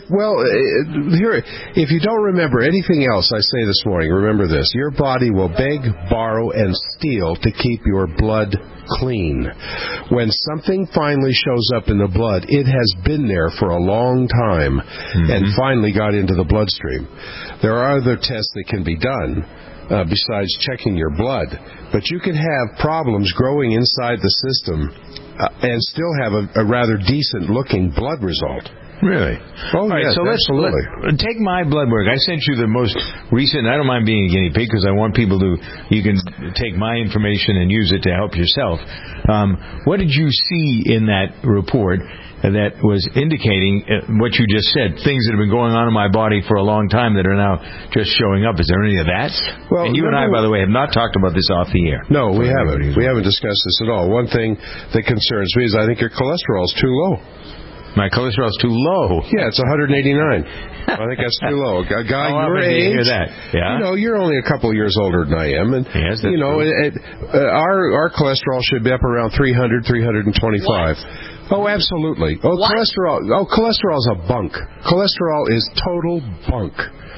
If you don't remember anything else I say this morning, remember this. Your body will beg, borrow, and steal to keep your blood clean. When something finally shows up in the blood, it has been there for a long time and finally got into the bloodstream. There are other tests that can be done besides checking your blood, but you can have problems growing inside the system and still have a rather decent-looking blood result. Really? Oh, all right, yes, so let's take my blood work. I sent you the most recent. I don't mind being a guinea pig because I want people to. You can take my information and use it to help yourself. What did you see in that report that was indicating what you just said? Things that have been going on in my body for a long time that are now just showing up. Is there any of that? Well, and you and I, by the way, have not talked about this off the air. No, we haven't. We haven't discussed this at all. One thing that concerns me is I think your cholesterol is too low. My cholesterol's too low. Yeah, it's 189. I think that's too low. A guy your age, hear that? Yeah? You're only a couple of years older than I am, and our cholesterol should be up around 300, 325. What? Oh, absolutely. Cholesterol's a bunk. Cholesterol is total bunk.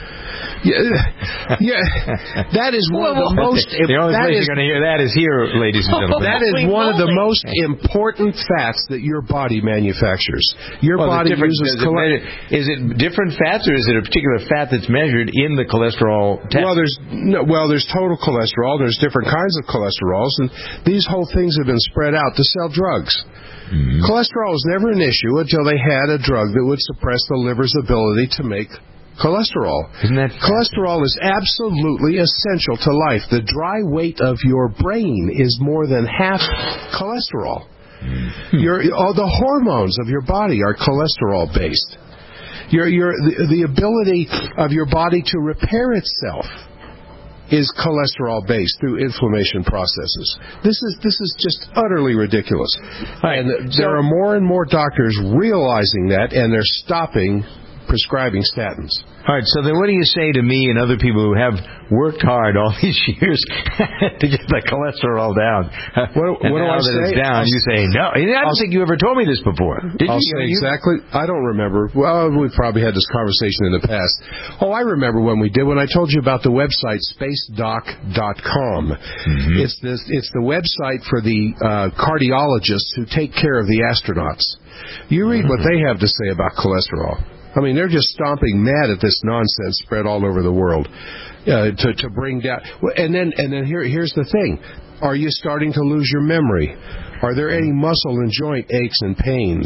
That is one of the most. The only place you're going to hear that is here, ladies and gentlemen. That is one of the most important fats that your body manufactures. Your body uses cholesterol. Is it different fats, or is it a particular fat that's measured in the cholesterol test? Well, there's total cholesterol. There's different kinds of cholesterols, and these whole things have been spread out to sell drugs. Cholesterol was never an issue until they had a drug that would suppress the liver's ability to make cholesterol. Cholesterol is absolutely essential to life. The dry weight of your brain is more than half cholesterol. All the hormones of your body are cholesterol based. The ability of your body to repair itself is cholesterol based through inflammation processes. This is just utterly ridiculous. And there are more and more doctors realizing that, and they're stopping prescribing statins. All right, so then what do you say to me and other people who have worked hard all these years to get the cholesterol down? What do I say? It's down, you say, no. I don't think you ever told me this before. I'll say exactly. I don't remember. Well, we've probably had this conversation in the past. Oh, I remember when we did, when I told you about the website spacedoc.com. It's the website for the cardiologists who take care of the astronauts. You read what they have to say about cholesterol. I mean, they're just stomping mad at this nonsense spread all over the world to bring down. And then here's the thing: are you starting to lose your memory? Are there any muscle and joint aches and pains?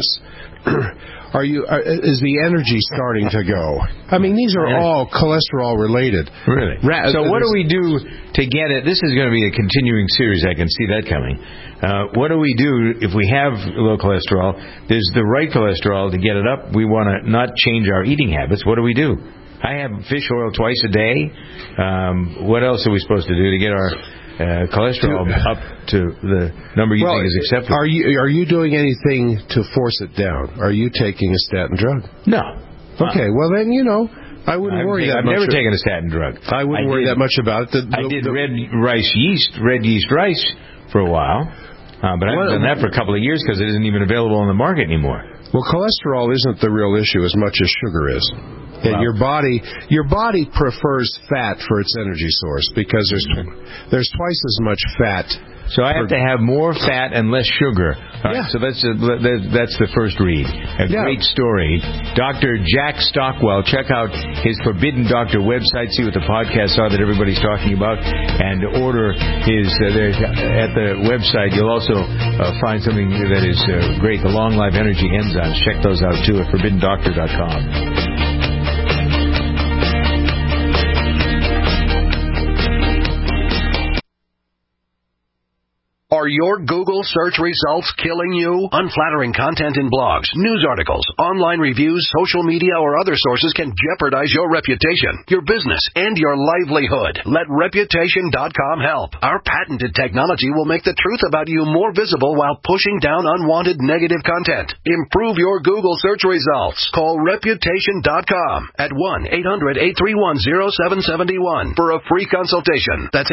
Is the energy starting to go? I mean, these are all cholesterol related. Really? So what do we do to get it? This is going to be a continuing series. I can see that coming. What do we do if we have low cholesterol? There's the right cholesterol to get it up. We want to not change our eating habits. What do we do? I have fish oil twice a day. What else are we supposed to do to get our cholesterol up to the number you think is acceptable? Are you doing anything to force it down? Are you taking a statin drug? No. Okay, well then, I wouldn't worry that much. I've never taken a statin drug. I wouldn't worry that much about it. I did red yeast rice for a while, but I haven't done that for a couple of years because it isn't even available on the market anymore. Well, cholesterol isn't the real issue as much as sugar is. And your body prefers fat for its energy source because there's twice as much fat So I have to have more fat and less sugar. All right, so that's the first read. A great story. Dr. Jack Stockwell. Check out his Forbidden Doctor website. See what the podcasts are that everybody's talking about, and order his. At the website, you'll also find something that is great. The Long Life Energy enzymes. Check those out too at ForbiddenDoctor.com. Are your Google search results killing you? Unflattering content in blogs, news articles, online reviews, social media, or other sources can jeopardize your reputation, your business, and your livelihood. Let Reputation.com help. Our patented technology will make the truth about you more visible while pushing down unwanted negative content. Improve your Google search results. Call Reputation.com at 1-800-831-0771 for a free consultation. That's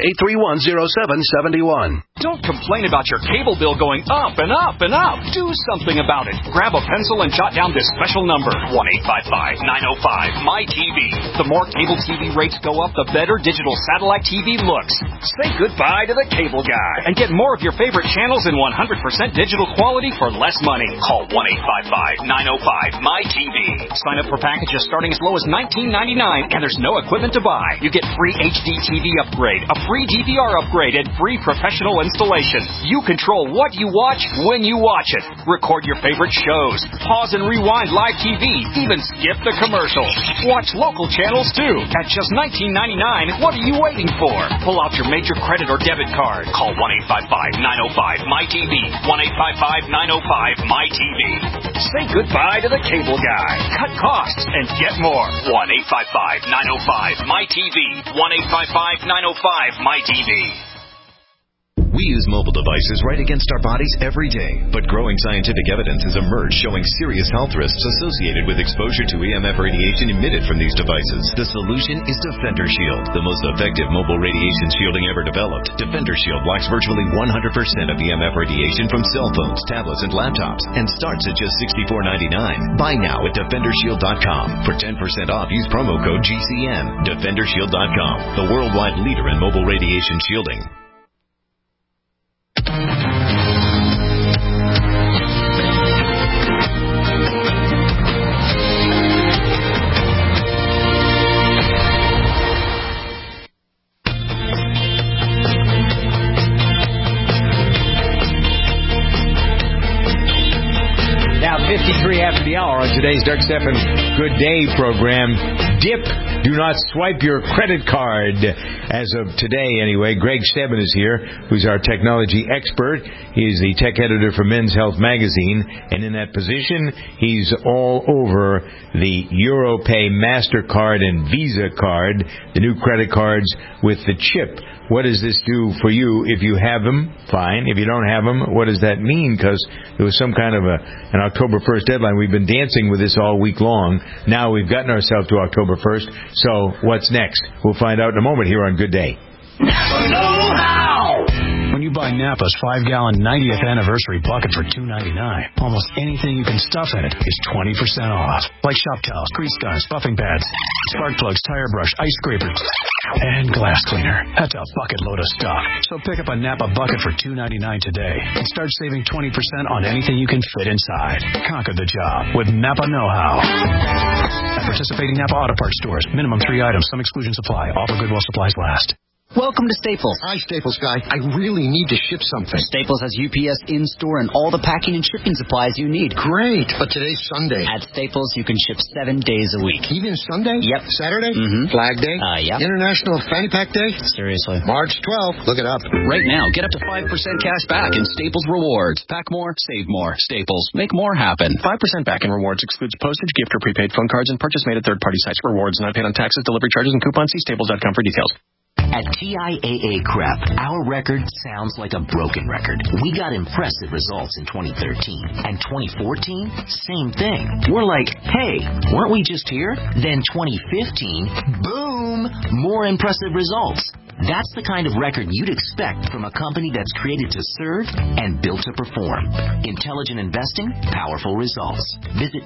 800-831-0771. Don't complain about your cable bill going up and up and up. Do something about it. Grab a pencil and jot down this special number, 1-855-905-MY-TV. The more cable TV rates go up, the better digital satellite TV looks. Say goodbye to the cable guy and get more of your favorite channels in 100% digital quality for less money. Call 1-855-905-MY-TV. Sign up for packages starting as low as $19.99, and there's no equipment to buy. You get free HD TV upgrade, a free DVR upgrade, and free professional installation. You control what you watch when you watch it. Record your favorite shows. Pause and rewind live TV. Even skip the commercials. Watch local channels too. At just $19.99, what are you waiting for? Pull out your major credit or debit card. Call 1-855-905-MY-TV. 1-855-905-MY-TV. Say goodbye to the cable guy. Cut costs and get more. 1-855-905-MY-TV. 1-855-905-MY-TV. We use mobile devices right against our bodies every day, but growing scientific evidence has emerged showing serious health risks associated with exposure to EMF radiation emitted from these devices. The solution is Defender Shield, the most effective mobile radiation shielding ever developed. Defender Shield blocks virtually 100% of EMF radiation from cell phones, tablets, and laptops, and starts at just $64.99. Buy now at DefenderShield.com. For 10% off, use promo code GCN. DefenderShield.com, the worldwide leader in mobile radiation shielding. Now 53 after the hour on today's Doug Stephan Good Day program. Dip. Do not swipe your credit card. As of today, anyway, Greg Stebben is here, who's our technology expert. He is the tech editor for Men's Health magazine, and in that position, he's all over the Europay MasterCard and Visa card, the new credit cards with the chip. What does this do for you? If you have them, fine. If you don't have them, what does that mean? Because there was some kind of an October 1st deadline. We've been dancing with this all week long. Now we've gotten ourselves to October 1st. So what's next? We'll find out in a moment here on Good Day. When you buy Napa's 5-gallon 90th anniversary bucket for $2.99, almost anything you can stuff in it is 20% off. Like shop towels, grease guns, buffing pads, spark plugs, tire brush, ice scrapers, and glass cleaner. That's a bucket load of stuff. So pick up a Napa bucket for $2.99 today and start saving 20% on anything you can fit inside. Conquer the job with Napa Know-How. At participating Napa Auto Parts stores, minimum 3 items. Some exclusions apply. Offer good while supplies last. Welcome to Staples. Hi, Staples guy. I really need to ship something. Staples has UPS in-store and all the packing and shipping supplies you need. Great, but today's Sunday. At Staples, you can ship 7 days a week. Even Sunday? Yep. Saturday? Mm-hmm. Flag Day? Yep. International Fanny Pack Day? Seriously. March 12th. Look it up. Right now, get up to 5% cash back in Staples Rewards. Pack more, save more. Staples. Make more happen. 5% back in rewards excludes postage, gift, or prepaid phone cards and purchase made at third-party sites. Rewards not paid on taxes, delivery charges, and coupons. See Staples.com for details. At TIAA Crep, our record sounds like a broken record. We got impressive results in 2013. And 2014, same thing. We're like, hey, weren't we just here? Then 2015, boom, more impressive results. That's the kind of record you'd expect from a company that's created to serve and built to perform. Intelligent investing, powerful results. Visit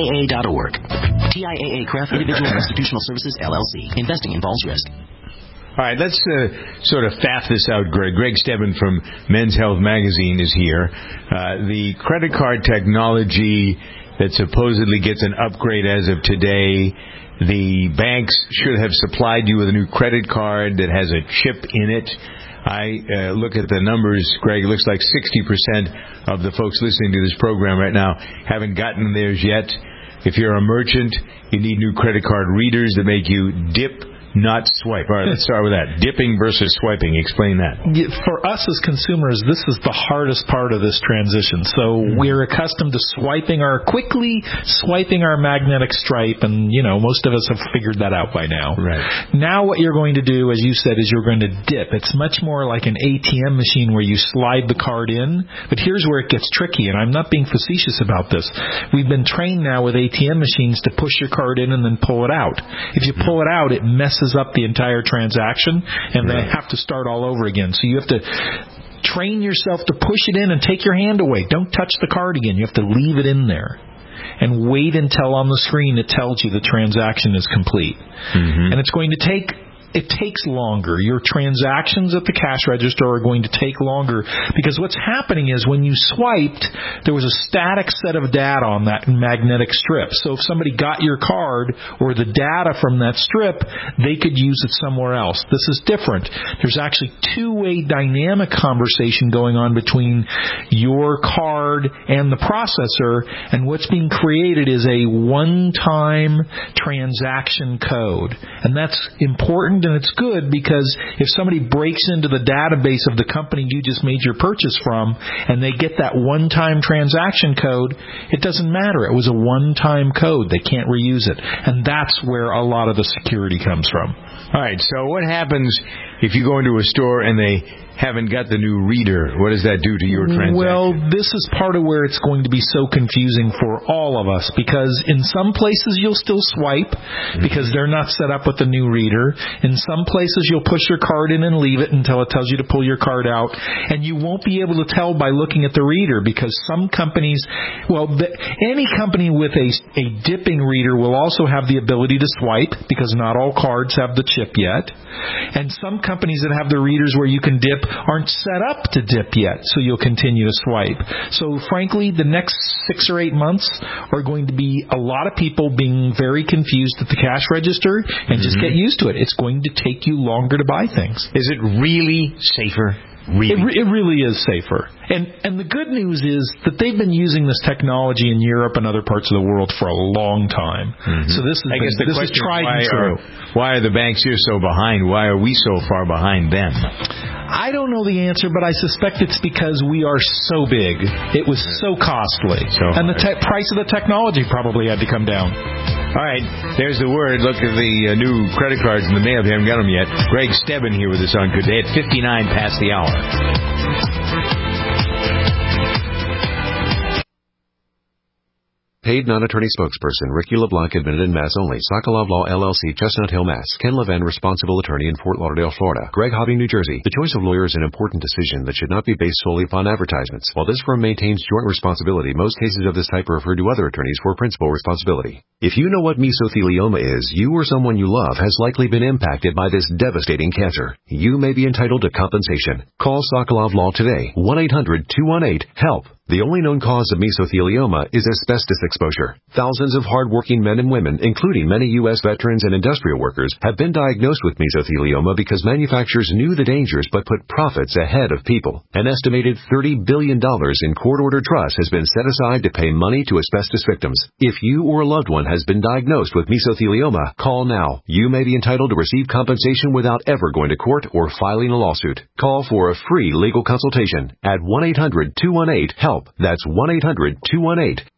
TIAA.org. TIAA Cref, Individual Institutional Services, LLC. Investing involves risk. All right, let's sort of faff this out, Greg. Greg Stebbin from Men's Health Magazine is here. The credit card technology that supposedly gets an upgrade as of today, the banks should have supplied you with a new credit card that has a chip in it. I look at the numbers, Greg. It looks like 60% of the folks listening to this program right now haven't gotten theirs yet. If you're a merchant, you need new credit card readers that make you dip, not swipe. All right, let's start with that. Dipping versus swiping. Explain that. For us as consumers, this is the hardest part of this transition. So we're accustomed to swiping our magnetic stripe, and, most of us have figured that out by now. Right. Now what you're going to do, as you said, is you're going to dip. It's much more like an ATM machine where you slide the card in. But here's where it gets tricky, and I'm not being facetious about this. We've been trained now with ATM machines to push your card in and then pull it out. If you pull it out, it messes up the entire transaction, and they have to start all over again. So you have to train yourself to push it in and take your hand away. Don't touch the card again. You have to leave it in there and wait until on the screen it tells you the transaction is complete. And it's going to take... It takes longer. Your transactions at the cash register are going to take longer because what's happening is when you swiped, there was a static set of data on that magnetic strip. So if somebody got your card or the data from that strip, they could use it somewhere else. This is different. There's actually two-way dynamic conversation going on between your card and the processor, and what's being created is a one-time transaction code. And that's important. And it's good because if somebody breaks into the database of the company you just made your purchase from and they get that one-time transaction code, it doesn't matter. It was a one-time code. They can't reuse it. And that's where a lot of the security comes from. All right, so what happens if you go into a store and they haven't got the new reader? What does that do to your transaction? Well, this is part of where it's going to be so confusing for all of us, because in some places you'll still swipe because they're not set up with the new reader. In some places you'll push your card in and leave it until it tells you to pull your card out, and you won't be able to tell by looking at the reader because some companies, any company with a dipping reader will also have the ability to swipe because not all cards have the chip yet. And some companies that have the readers where you can dip aren't set up to dip yet, so you'll continue to swipe. So frankly, the next 6 or 8 months are going to be a lot of people being very confused at the cash register, and just get used to it. It's going to take you longer to buy things. Is it really safer? Really? It really is safer. And the good news is that they've been using this technology in Europe and other parts of the world for a long time. So this is tried and true. Why are the banks here so behind? Why are we so far behind them? I don't know the answer, but I suspect it's because we are so big. It was so costly. And the price of the technology probably had to come down. All right, there's the word. Look at the new credit cards in the mail. If you haven't got them yet. Greg Stebbin here with us on Good Day at 59 past the hour. Paid non-attorney spokesperson Ricky LeBlanc admitted in Mass only. Sokolov Law, LLC, Chestnut Hill, Mass. Ken Levin, responsible attorney in Fort Lauderdale, Florida. Greg Hobby, New Jersey. The choice of lawyer is an important decision that should not be based solely upon advertisements. While this firm maintains joint responsibility, most cases of this type are referred to other attorneys for principal responsibility. If you know what mesothelioma is, you or someone you love has likely been impacted by this devastating cancer. You may be entitled to compensation. Call Sokolov Law today. 1-800-218-HELP. The only known cause of mesothelioma is asbestos exposure. Thousands of hard-working men and women, including many U.S. veterans and industrial workers, have been diagnosed with mesothelioma because manufacturers knew the dangers but put profits ahead of people. An estimated $30 billion in court-ordered trust has been set aside to pay money to asbestos victims. If you or a loved one has been diagnosed with mesothelioma, call now. You may be entitled to receive compensation without ever going to court or filing a lawsuit. Call for a free legal consultation at 1-800-218-HELP. That's 1-800-218-HELP.